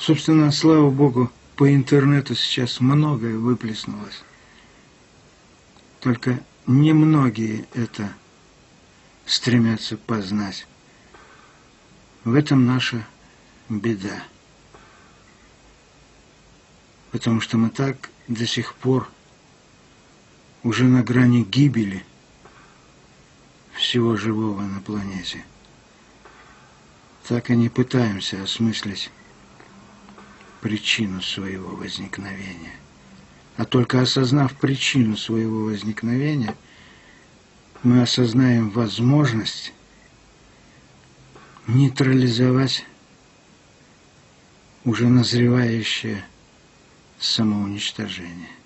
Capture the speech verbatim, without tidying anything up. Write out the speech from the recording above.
Собственно, слава Богу, по интернету сейчас многое выплеснулось. Только немногие это стремятся познать. В этом наша беда. Потому что мы так до сих пор уже на грани гибели всего живого на планете. Так и не пытаемся осмыслить причину своего возникновения. А только осознав причину своего возникновения, мы осознаем возможность нейтрализовать уже назревающее самоуничтожение.